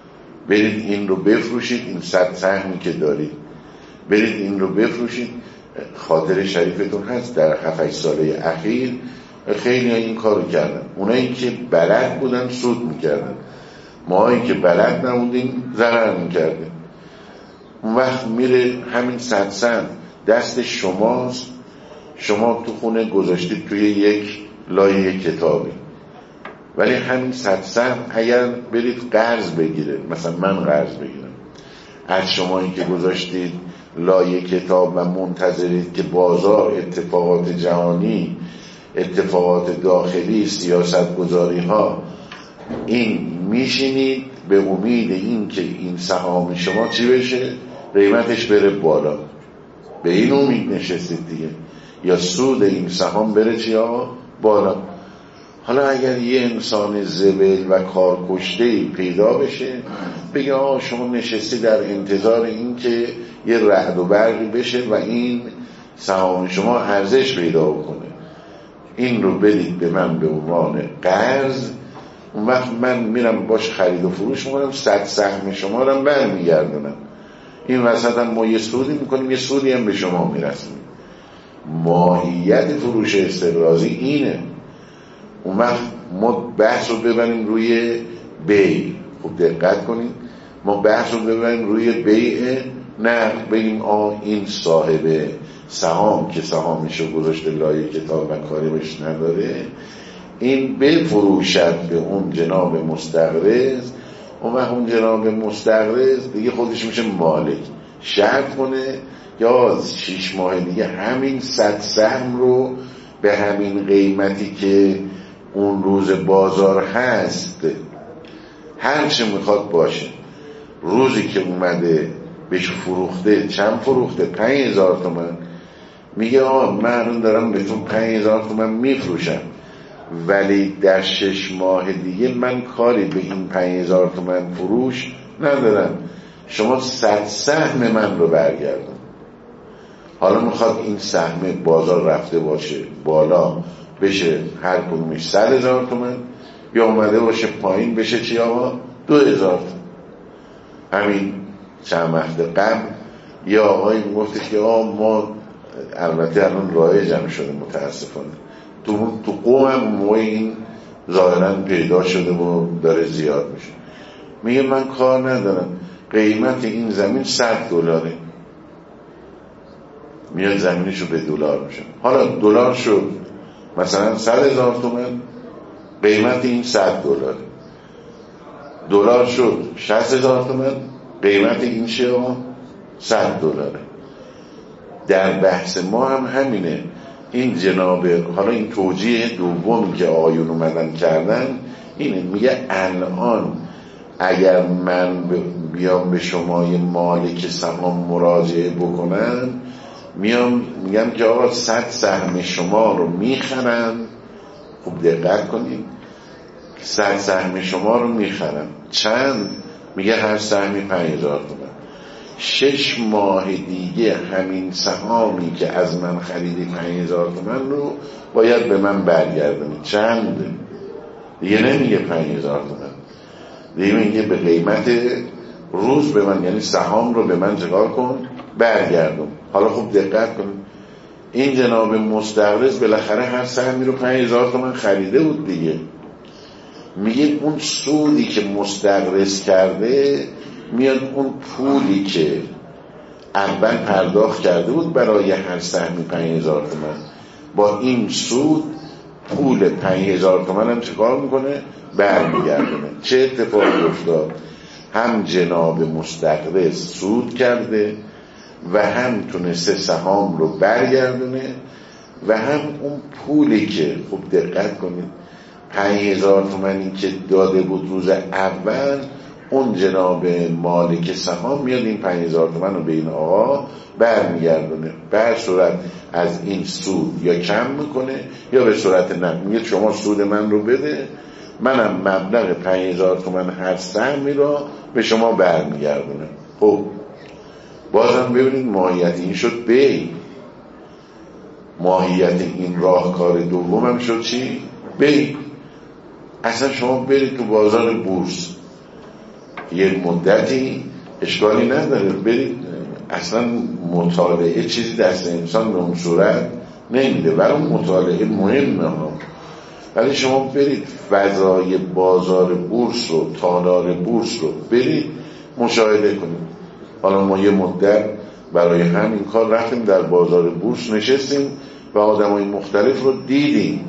برید این رو بفروشید، این صد سهمی که دارید برید این رو بفروشید. خاطر شریفتون هست در هفت ساله اخیر خیلی این کارو کردن. اونایی که بلد بودن سود میکردن، ماهایی که بلد نبودیم ضرر میکردیم. اون وقت میره همین صد سهم دست شماست، شما تو خونه گذاشتید توی یک لایه کتابی، ولی همین صد سهم اگر برید قرض بگیره، مثلا من قرض بگیرم از شمایی که گذاشتید لایه کتاب و منتظرید که بازار، اتفاقات جهانی، اتفاقات داخلی، سیاست گذاری ها، این میشینید به امید این که این سهام شما چی بشه؟ قیمتش بره بالا. به این امید نشستید دیگه، یا سود این سهام بره چی ها؟ بالا. حالا اگر یه انسان زبل و کارکشته‌ای پیدا بشه بگه آه شما نشستی در انتظار این که یه رعد و برقی بشه و این سهام شما ارزش پیدا کنه، این رو بدید به من به عنوان قرض، اون وقت من میرم باش خرید و فروش میکنم، صد سهم شما رو برمیگردونم، این وسط هم ما یه سودی میکنیم، یه سودی هم به شما میرسیم. ماهیت فروش استقراضی اینه. اون وقت ما بحث رو ببریم روی بیع. خب دقت کنید، ما بحث رو ببریم روی بیع، نه بگیم آه این صاحب سهام که سهامشو گذاشته لای کتاب و کاری بهش نداره، این بفروشد به اون جناب مستقرض. اون وقت اون جناب مستقرض دیگه خودش میشه مالک، شرط کنه یا شیش ماه دیگه همین صد سهم رو به همین قیمتی که اون روز بازار هست، هر چه میخواد باشه، روزی که اومده بهش فروخته چند فروخته؟ پنج هزار تومن. میگه آه من دارم بهتون پنج هزار تومن میفروشم، ولی در شش ماه دیگه من کاری به این پنج هزار تومن فروش ندارم، شما صد سهم من رو برگردون. حالا میخواد این سهم بازار رفته باشه بالا بشه هر کدومش صد هزار تومن، یا اومده باشه پایین بشه چی آقا؟ دو هزار تومن. همین چند وقت قبل یا آقایی میگفته که آه ما، البته الان رایج هم شده متاسفانه، تو تو قوم هم موقع این ظاهرا پیدا شده و داره زیاد میشه، میگه من کار ندارم، قیمت این زمین صد دلاره، میاد زمینشو به دلار میشه. حالا دلار شد مثلا صد هزار تومن، قیمت این صد دلاره. دلار شد شصت هزار تومن، قیمت این چیه؟ صد دلاره. در بحث ما هم همینه. این جناب، حالا این توجیه دومی که آقایون اومدن کردن اینه، میگه الان اگر من بیام به شما یه مالک سهام مراجعه بکنم، میام میگم که آقا صد سهم شما رو میخرم. خوب دقت کنید، صد سهم شما رو میخرم چند؟ میگه هر سهمی پنج هزار تومن. شش ماه دیگه همین سهامی که از من خریدی پنج هزار تومن رو باید به من برگردونی. چند؟ دیگه نمیگه پنج هزار تومن، دیگه میگه به قیمت روز به من، یعنی سهام رو به من چکار کن؟ برگردون. حالا خوب دقت کن، این جناب مستقرض بالاخره هر سهمی رو پنج هزار تومن خریده بود دیگه. میگه اون سودی که مستقرض کرده میاد اون پولی که اول پرداخت کرده بود برای هر سهمی پنج هزار تومن، با این سود پول پنج هزار تومن هم چکار میکنه؟ برمیگردونه. چه اتفاقی افتاد؟ هم جناب مستقرض سود کرده و هم تونسته سهام رو برگردونه و هم اون پولی که، خوب دقت کنید، پنج هزار تومنی که داده بود روز اول، اون جناب مالک سهام میاد این پنج هزار تومن رو به این آقا برمیگردونه. به هر صورت از این سود یا کم میکنه یا به صورت نه، میگه شما سود من رو بده، منم مبلغ پنج هزار تومن هر سهمی رو به شما برمیگردونه. خب بازم ببینید ماهیت این شد بی، ماهیت این راهکار دوم هم شد چی؟ بی. اصلا شما برید تو بازار بورس یه مدتی، اشکالی نداره، برید، اصلا مطالعه چیزی دست انسان به اون صورت نمیده، برای اون مطالعه مهمه ها، ولی شما برید فضای بازار بورس رو، تالار بورس رو برید مشاهده کنید. حالا ما یه مدت برای همین کار رفتیم در بازار بورس نشستیم و آدمای مختلف رو دیدیم،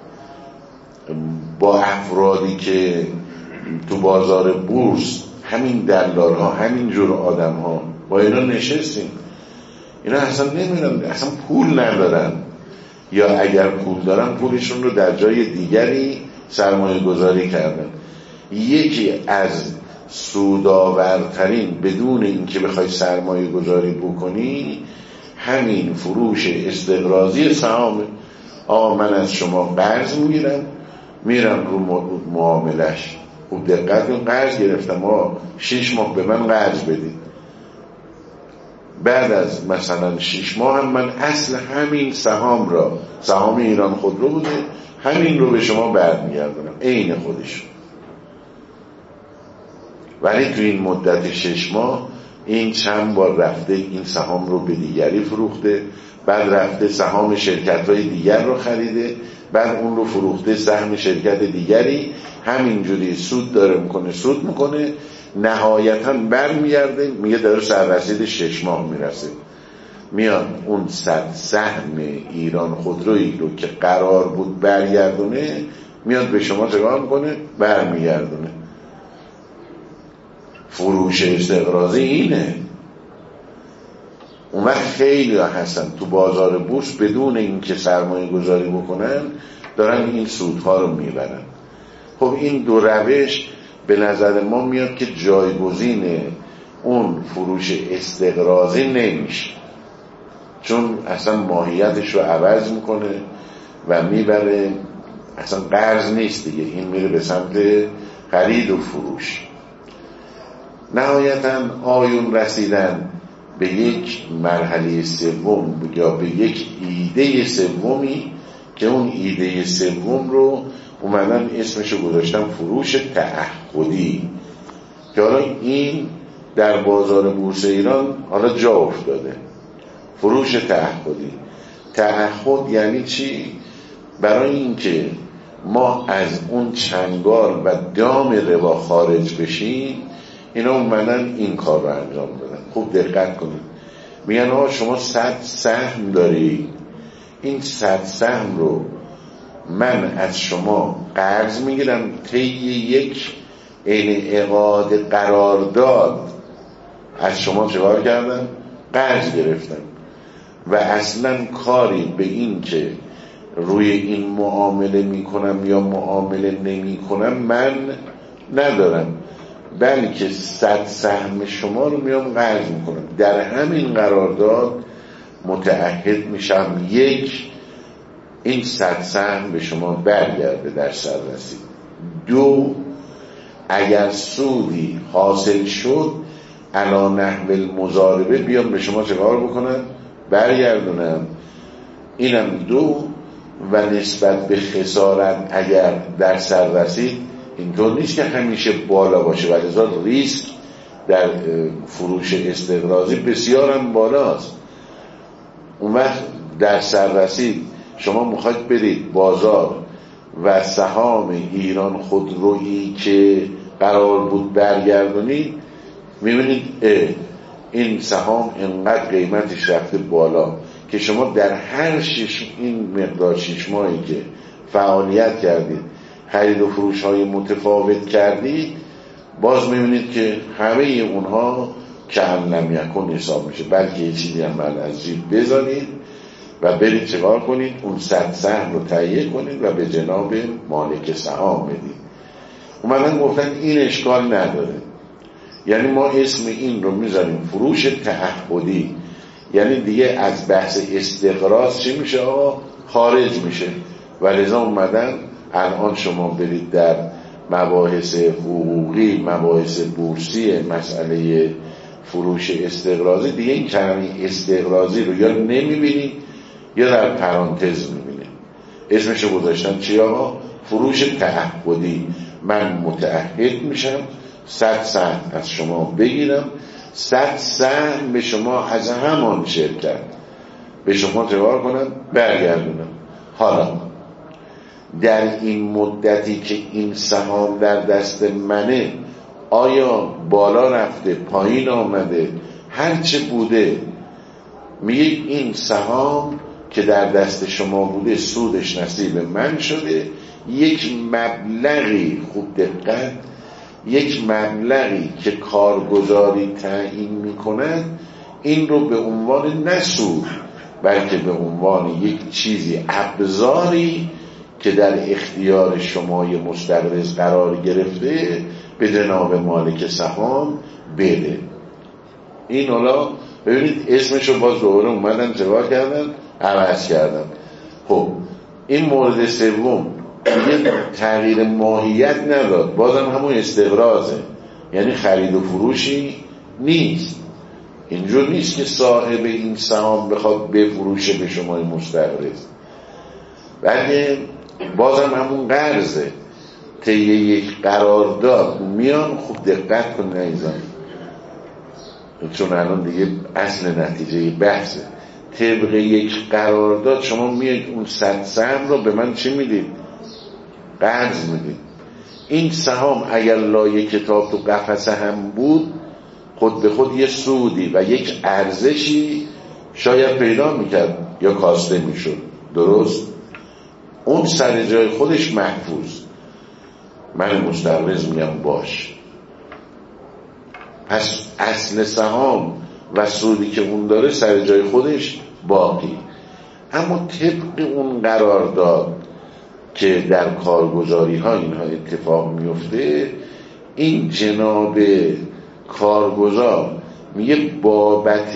با افرادی که تو بازار بورس، همین دلال ها، همین جور آدم ها، با اینا نشستیم. اینا اصلا نمیدونم، اصلا پول ندارن، یا اگر پول دارن پولشون رو در جای دیگری سرمایه گذاری کردن. یکی از سودآورترین بدون اینکه بخوای سرمایه گذاری بکنی همین فروش استقراضی سهام. آقا من از شما قرض میگیرم، میرم رو معاملش، خوب دقت کن، قرض گرفتم، آقا شش ماه به من قرض بدید، بعد از مثلا شش ماه هم من اصل همین سهام را، سهام ایران خودرو بوده، همین رو به شما برمیگردونم عین خودش. ولی تو این مدت شش ماه این چند بار رفته این سهام رو به دیگری فروخته، بعد رفته سهام شرکت‌های دیگر رو خریده، بعد اون رو فروخته سهم شرکت دیگری، همینجوری سود داره میکنه سود میکنه، نهایتاً برمیگرده میگه داره سررسید شش ماه میرسه، میاد اون صد سهم ایران خودرویی رو که قرار بود برگردونه میاد به شما چگاه میکنه؟ برمیگردونه. فروش استقراضی اینه. اون وقت خیلی ها هستن تو بازار بورس بدون اینکه سرمایه گذاری بکنن دارن این سودها رو میبرن. خب این دو روش به نظر ما میاد که جایگزین اون فروش استقراضی نمیشه، چون اصلا ماهیتش رو عوض میکنه و میبره، اصلا قرض نیست دیگه، این میره به سمت خرید و فروش. نهایتاً آیون رسیدن به یک مرحله سوم یا به یک ایده سومی که اون ایده سوم رو اومدن اسمشو گذاشتن فروش تعهدی، که حالا این در بازار بورس ایران حالا جا افتاده. فروش تعهدی، تعهد یعنی چی؟ برای اینکه ما از اون چنگال و دام ربا خارج بشیم اینا اومدن این کار رو انجام دادن. خوب دقت کنید، میگن آقا شما صد سهم داری، این صد سهم رو من از شما قرض میگیرم طی یک انعقاد قرارداد از شما چکار کردم؟ قرض گرفتم و اصلا کاری به این که روی این معامله میکنم یا معامله نمی کنم من ندارم، بلکه صد سهم شما رو میام قرض میکنم، در همین قرارداد متعهد میشم یک این صد سهم به شما برگرده در سررسید، دو اگر سودی حاصل شد علی نحو المضاربه بیام به شما چه کار بکنم؟ برگردونم. اینم دو. و نسبت به خسارت اگر در سر رسید اینطور نیست که همیشه بالا باشه، ولی ازا ریسک در فروش استقراضی بسیار هم بالاست. اون وقت در سر رسید شما میخواید برید بازار و سهام ایران خودرویی که قرار بود برگردونید میبینید این سهام انقدر قیمتش رفته بالا که شما در هر شش این مقدار شش ماهی که فعالیت کردید خرید و فروش های متفاوت کردید باز میبینید که همه اونها کم لم یکن حساب میشه، بلکه یه چیزی هم از جیب بذارید و برید چکار کنید اون صد سهم رو تهیه کنید و به جناب مالک سهام بدید. اومدن گفتن این اشکال نداره، یعنی ما اسم این رو میذاریم فروش تعهدی، یعنی دیگه از بحث استقراض چی میشه آقا؟ خارج میشه. و لذا اومدن الان شما برید در مباحث حقوقی، مباحث بورسی، مسئله فروش استقراضی دیگه این کلمه استقراضی رو یا نمیبینید یا در پرانتز میبینید. اسمشو گذاشتن چی آقا؟ فروش تعهدی. من متعهد میشم صد سهم از شما بگیرم، صد سهم به شما از همان شرکت به شما تبار کنم برگردونم. حالا در این مدتی که این سهام در دست منه آیا بالا رفته پایین آمده هرچه بوده، میگه این سهام که در دست شما بوده سودش نصیب من شده، یک مبلغی، خوب دقت، یک مبلغی که کارگزاری تعیین میکنن این رو به عنوان نسود بلکه به عنوان یک چیزی ابزاری که در اختیار شمای مستقرض قرار گرفته به جناب مالک سهام بده. این حالا ببینید اسمشو باز دوباره اومدن جواب کردن عوض کردن. خب این مورد سوم دیگه تغییر ماهیت نداد، بازم همون استقراضه، یعنی خرید و فروشی نیست. اینجور نیست که صاحب این سهام بخواد بفروشه به شمای مستقرض، بلکه بازم همون قرضه طی یک قرارداد میان. خوب دقت کن نیزم چون الان دیگه اصل نتیجه بحثه. طبق یک قرارداد شما میاد اون صد سهم رو به من چی میدید؟ قرض میدید. این سهام اگر لایه کتاب تو قفسه هم بود خود به خود یه سودی و یک ارزشی شاید پیدا میکرد یا کاسته میشد. درست؟ اون سر جای خودش محفوظ. من مستقرض میگم باش. پس اصل سهام و سودی که اون داره سر جای خودش باقی. اما طبق اون قرارداد که در کارگزاری ها اینها اتفاق میفته، این جناب کارگزار میگه بابت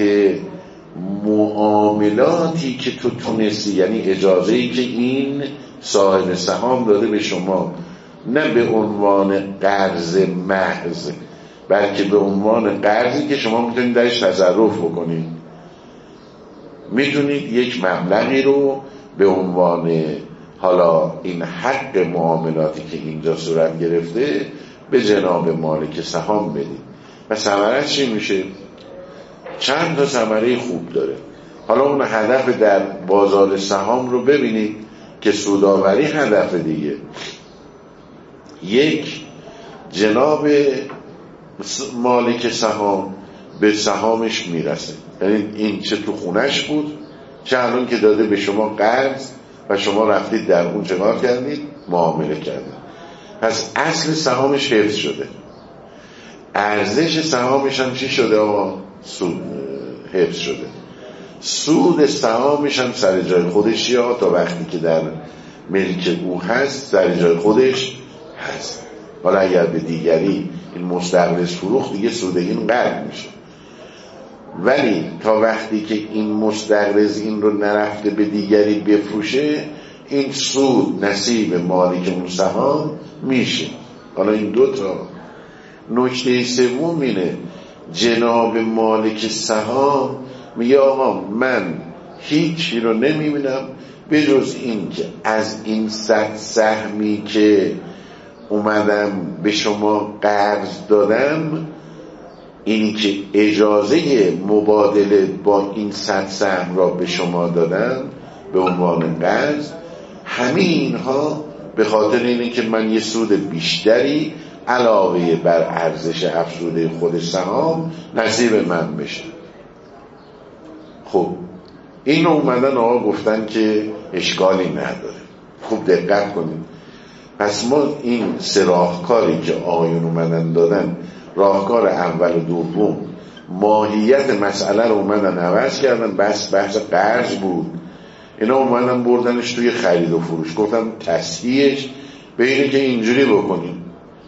معاملاتی که تو تونستی، یعنی اجازه‌ای که این صاحب سهام داده به شما، نه به عنوان قرض محض بلکه به عنوان قرضی که شما میتونید درش تصرف بکنید، میتونید یک مبلغی رو به عنوان حالا این حق معاملاتی که اینجا صورت گرفته به جناب مالک سهام بدید و ثمره چی میشه؟ چند تا ثمره خوب داره. حالا اون هدف در بازار سهام رو ببینید که سودآوری هدف دیگه. یک، جناب مالک سهام به سهامش میرسه، یعنی این چه تو خونش بود چه الان که داده به شما قرض و شما رفتید در اون چکار کردید؟ معامله کردید. پس اصل سهامش حفظ شده، ارزش سهامش هم چی شده؟ آقا سود حفظ شده. سود سهامش هم سر جای خودش، یا تا وقتی که در ملک او هست سر جای خودش هست. حالا اگر به دیگری این مستقرض فروخت دیگه سود این قطع میشه، ولی تا وقتی که این مستقرض این رو نرفته به دیگری بفروشه، این سود نصیب مالک اون سهام میشه. حالا این دو تا. نکته سوم اینه، جناب مالک سهام میگه آقا من هیچی رو نمیبینم به جز این که از این صد سهمی که اومدم به شما قرض دادم، اینی که اجازه مبادله با این صد سهم را به شما دادم به عنوان قرض، همین ها به خاطر اینه که من یه سود بیشتری علاوه بر ارزش افزوده خود سهام نصیب من بشه. خب اینو اومدن آقا گفتن که اشکالی نداره. خوب دقت کنید. پس ما این سه راهکاری که آقایون اومدن دادن، راهکار اول و دوم، ماهیت مسئله رو اومدن عوض کردن. بس بحث قرض بود، اینا اومدن بردنش توی خرید و فروش. گفتم تصحیحش به اینه که اینجوری بکنیم.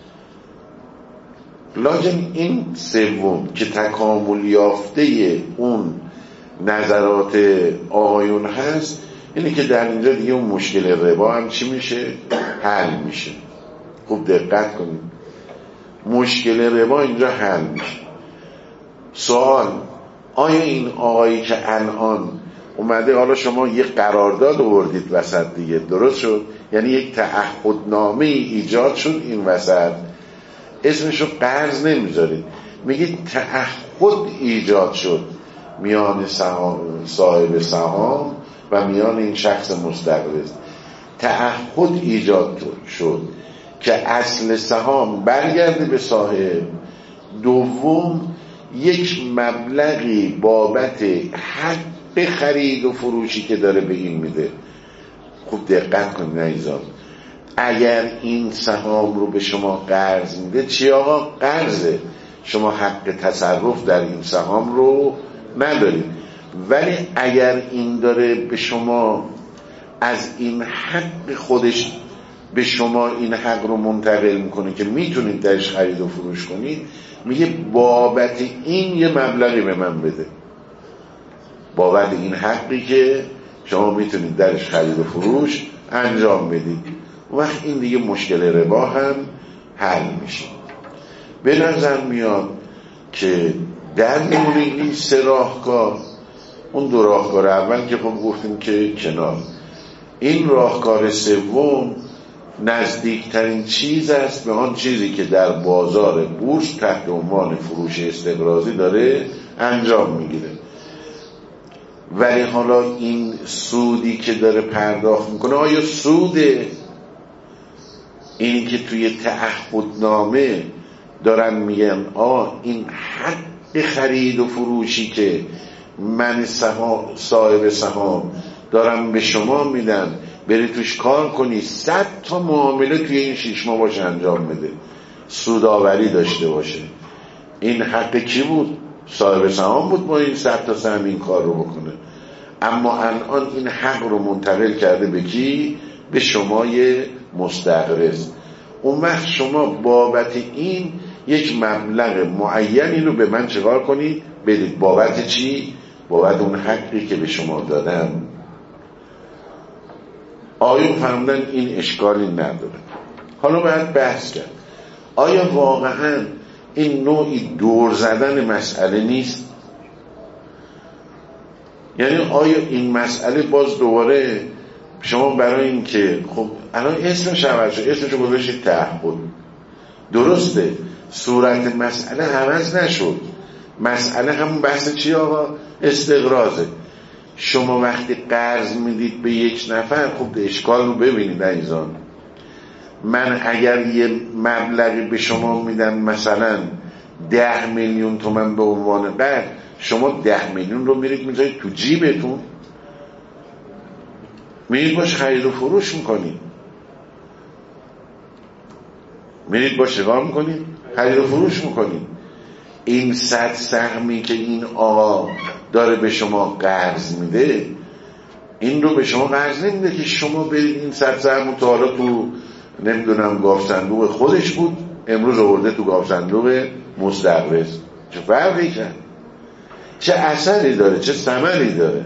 لکن این سوم که تکامل یافته اون نظرات آقایون هست، اینه که در اینجا دیگه اون مشکل ربا هم چی میشه؟ حل میشه. خوب دقت کنید، مشکل ربا اینجا حل میشه. سوال، آیا این آقایی که الان اومده، حالا شما یه قرارداد آوردید وسط دیگه، درست شد؟ یعنی یک تعهدنامه ایجاد شد این وسط، اسمشو قرض نمیذارید، میگید تعهد ایجاد شد میان صاحب سهام و میان این شخص مستقرض. تعهد ایجاد شد که اصل سهام برگرده به صاحب. دوم، یک مبلغی بابت حق خرید و فروشی که داره به این میده. خوب دقت کنید عزیزان، اگر این سهام رو به شما قرض میده، چی آقا؟ قرضه. شما حق تصرف در این سهام رو ندارید، ولی اگر این داره به شما از این حق خودش به شما این حق رو منتقل میکنه که میتونید درش خرید و فروش کنید، میگه بابت این یه مبلغی به من بده، بابت این حقی که شما میتونید درش خرید و فروش انجام بدید. وقت این دیگه مشکل ربا هم حل میشه. به نظر میاد که در مورد این سه راهکار، اون دو راهکار اول که خب گفتیم که کنار، این راهکار سوم نزدیکترین چیز است به آن چیزی که در بازار بورس تحت عنوان فروش استقراضی داره انجام میگیره. ولی حالا این سودی که داره پرداخت میکنه آیا سوده؟ اینی که توی تعهدنامه دارن میگن آه این حق خرید و فروشی که من سهام صاحب سهام دارم به شما میدم بری توش کار کنی، صد تا معامله توی این شیش ماه باشه انجام بده، سودآوری داشته باشه. این حق کی بود؟ صاحب سهام بود با این صد تا سهم این کار رو بکنه. اما الان این حق رو منتقل کرده به کی؟ به شمای مستقرض. اون وقت شما بابت این یک مبلغ معینی رو به من چکار کنید؟ بدید. بابت چی؟ بابت اون حقی که به شما دادم. آیا فهمدن؟ این اشکالی نداره. حالا باید بحث کرد آیا واقعا این نوعی دور زدن مسئله نیست؟ یعنی آیا این مسئله باز دوباره شما برای این که خب الان اسمش عوض شد، اسمش رو گذاشتید تعهد، درسته، صورت مسئله عوض نشد، مسئله همون بحث چی آقا؟ استقراضه. شما وقتی قرض میدید به یک نفر، خب اشکال رو ببینید عزیزان، من اگر یه مبلغی به شما میدم مثلا ده میلیون تومن به عنوان قرض، شما ده میلیون رو میرید میذارید تو جیبتون، میرید باش خرید و فروش میکنید، میرید باش چیکار میکنید؟ خرید و فروش میکنید. این صد سهمی که این آقا داره به شما قرض میده، این رو به شما قرض نمیده که شما برید این صد سهم تا حالا تو نمیدونم گاف صندوق خودش بود، امروز آورده تو گاف صندوق مستقرض. چه فرقی کرد؟ چه اثری داره؟ چه ثمری داره؟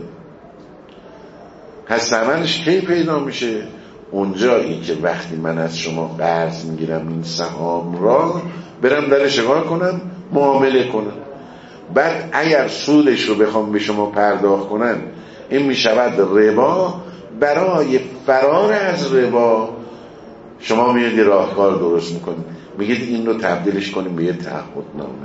پس ثمرش کی پیدا میشه؟ اونجایی که وقتی من از شما قرض میگیرم این سهام را برم در شکار کنم، معامله کنم، بعد اگر سودش رو بخوام به شما پرداخت کنن این میشود ربا. برای فرار از ربا شما میاد راهکار درست میکنید، میگید این رو تبدیلش کنیم به یه تعهدنامه.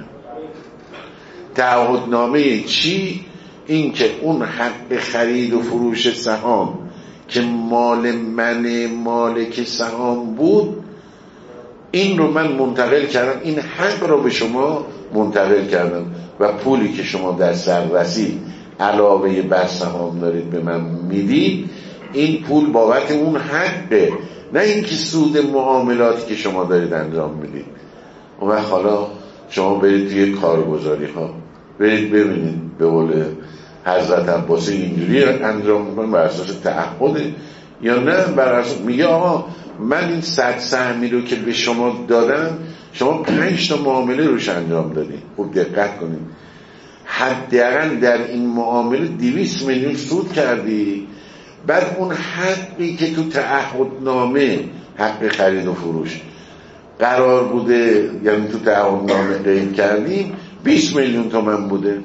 تعهدنامه چی؟ این که اون حق خرید و فروش سهام که مال من مالک سهام بود، این رو من منتقل کردم، این حق رو به شما منتقل کردم و پولی که شما در سررسید علاوه بر سهام دارید به من میدید، این پول بابت اون حقه، نه اینکه سود معاملاتی که شما دارید انجام میدید. اون وقت حالا شما برید توی کارگزاری ها برید ببینید به قول حضرت عباسی اینجوری انجام میکنه بر اساس تعهده یا نه بر اساس میگه آقا من این صد سهمی رو که به شما دادم شما پنج تا معامله روش انجام دادید. خوب دقت کنید، حداقل در این معامله دویست میلیون سود کردی، بعد اون حقی که تو تعهدنامه حق خرید و فروش قرار بوده، یعنی تو تعهدنامه قید کردیم، بیست میلیون تومان بوده.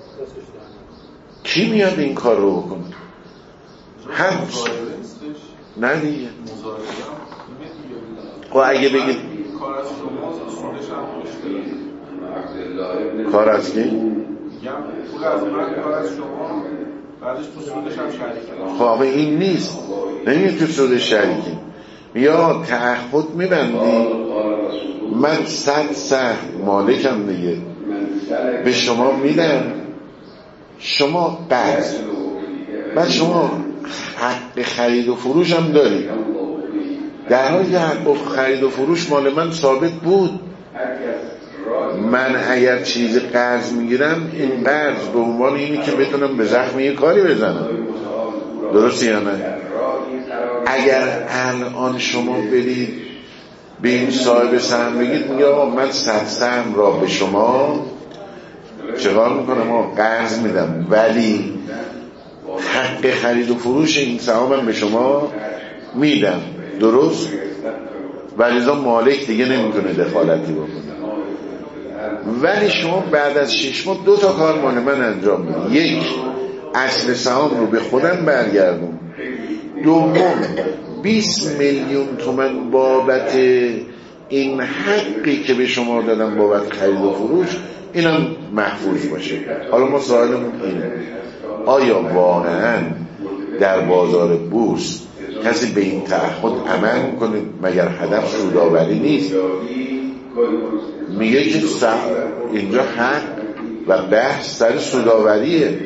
کی میاد این کار رو بکنه؟ هم نه دیگه. خب اگه بگید کار از کی؟ خب این نیست، نمیگه تو سود شریکی، یا تعهد میبندی من صد سهم مالکم دیگه به شما میدم، شما قرض بعد شما حق خرید و فروش هم دارید، در حالی که حق خرید و فروش مال من ثابت بود. من اگر چیز قرض میگیرم این قرض به عنوان اینی که بتونم به زخم یه کاری بزنم، درسته یا نه؟ اگر الان شما برید به این صاحب سهم بگید میگه آقا من صد سهم را به شما چکار میکنم؟ آقا قرض میدم ولی حق خرید و فروش این سهامم به شما میدم، درست؟ ولیزا مالک دیگه نمیتونه دخالتی بکنه. ولی شما بعد از شش ماه دو تا کار مال من انجام میدید، یک اصل سهام رو به خودم برگردون، دوم بیست میلیون تومان بابت این حقی که به شما دادم بابت خرید و فروش اینم محفوظ باشه. حالا ما سوالمون اینه، آیا واقعا در بازار بورس کسی به این تعهد عمل میکنه؟ مگر هدف سودآوری نیست؟ میگه که اینجا حق و بحث سر سودآوریه.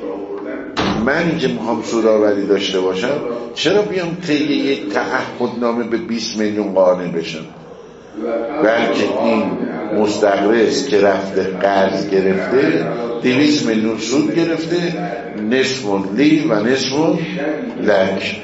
من که میخوام سودآوری داشته باشم چرا بیام طی یک تعهدنامه به بیست میلیون قانع بشم؟ بلکه این مستقرض که رفته قرض گرفته دویست میلیون سود گرفته، نصف لی و نصف لک.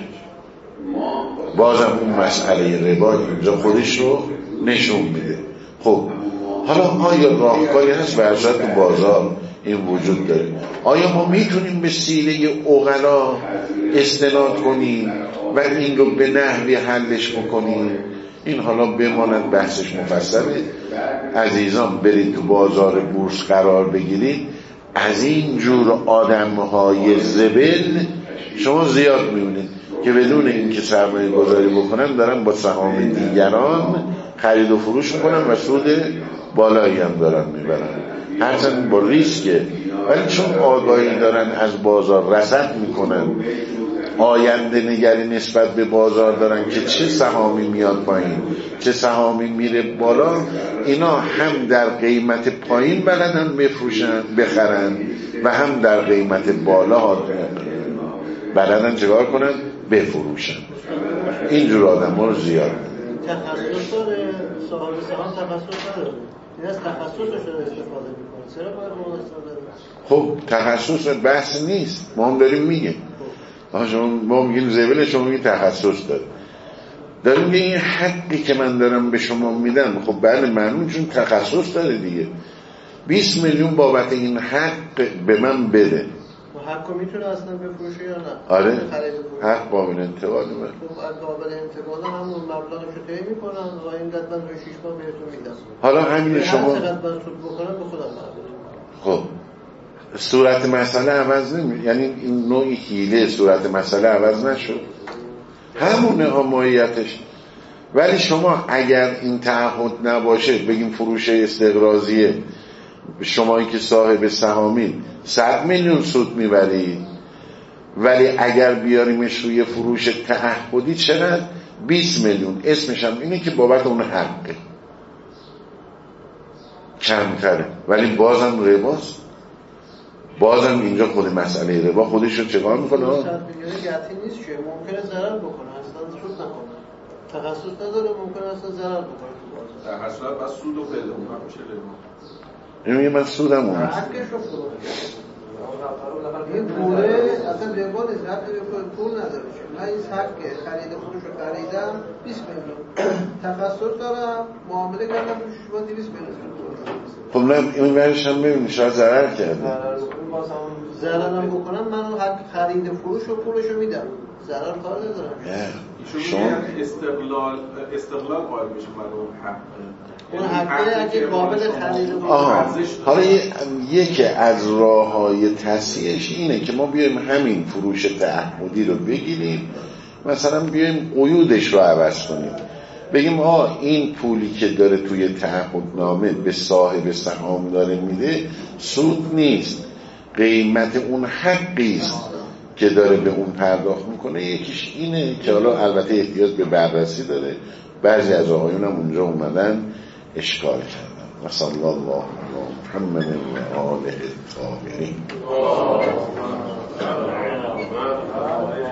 بازم اون مسئله ربا اینجا خودش رو نشون میده. خب حالا آیا راهکاری هست؟ برشت تو بازار این وجود داره. آیا ما میتونیم به سیره عقلا استناد کنیم و این رو به نحوی حلش بکنیم؟ این حالا بماند، بحثش مفصله. عزیزان برید تو بازار بورس قرار بگیرید، از این جور آدمهای زبل شما زیاد میبینید که بدون اینکه سرمایه گذاری بکنن دارن با سهام دیگران خرید و فروش میکنن و سود بالایی هم دارن میبرن، هرچند با ریسکه، ولی چون آگاهی دارن از بازار رصد میکنن، آینده نگری نسبت به بازار دارن که چه سهامی میاد پایین چه سهامی میره بالا، اینا هم در قیمت پایین بلدن بفروشن بخرن و هم در قیمت بالا بلدن چکار کنن؟ بفروشن. اینجور آدم ها رو زیاد تخصص داره، صاحب سهام تخصص داره، این از تخصصش رو استفاده میکنه. چرا باید اون استفاده؟ خب تخصص بحث نیست، ما هم داریم میگه ما میگیم زبله، شما میگیم تخصص داره. داریم میگه این حقی که من دارم به شما میدم، خب بله معلوم چون تخصص داره دیگه. بیست میلیون بابت این حق به من بده. حق میتونه اصلا بفروشه یا نه؟ آره حق قابل انتقاله. من خب قابل انتقاله همون مبلغش رو طی میکنن و این داد من شش ماه بهتون میدم. حالا همین شما هر چقدر باید سود بکنم به خودم خب صورت مسئله عوض نمی، یعنی این نوعی حیله صورت مسئله عوض نشد، همونه ها ماهیتش. ولی شما اگر این تعهد نباشه، بگیم فروش استقراضیه، شمایی که صاحب سهامین صد میلیون سود میبرید، ولی اگر بیاریمش روی فروش تعهدی چقدر؟ بیست میلیون. اسمش هم اینه که بابت اون حقه، کمتره، ولی بازم رباست. بازم اینجا خود مسئله ربا خودش رو چکار میکنه؟ صد میلیون گتی نیست که ممکنه ضرر بکنه، اصلا سود نکنه، تخصص نداره، ممکنه اصلا ضرر بکنه. در هر صورت بس سود رو بده، اونم میشه ربا. این میگه من سودم اون هست. حقش رو فروشه. این پوله اصلا ربا نیست، حقی پول نداره. من این حقه خرید فروش رو خریدم بیست میلیون، تخصص دارم، معامله کردم تو شش ماه دویست میلیون. خب نه این ورش هم ببینی شاید ضرر کرده. ضررم بکنم من حق خرید فروش و پولش رو میدم، ضرر کار ندارم. شما استقلال استقلال قائل میشه برای اون حق. اون حقه اگه قابل خرید و حالا یکی از راه‌های تصحیحش اینه که ما بیایم همین فروش تعهدی رو بگیریم، مثلا بیایم قیودش رو عوض کنیم، بگیم آه این پولی که داره توی تعهدنامه به صاحب سهام داره میده سود نیست، قیمت اون حقی است که داره به اون پرداخت میکنه. یکیش اینه که حالا البته احتیاج به بررسی داره، بعضی از آقایون هم اونجا اومدن اشکال کردن. و صلی الله علی محمد و آله الطاهرین.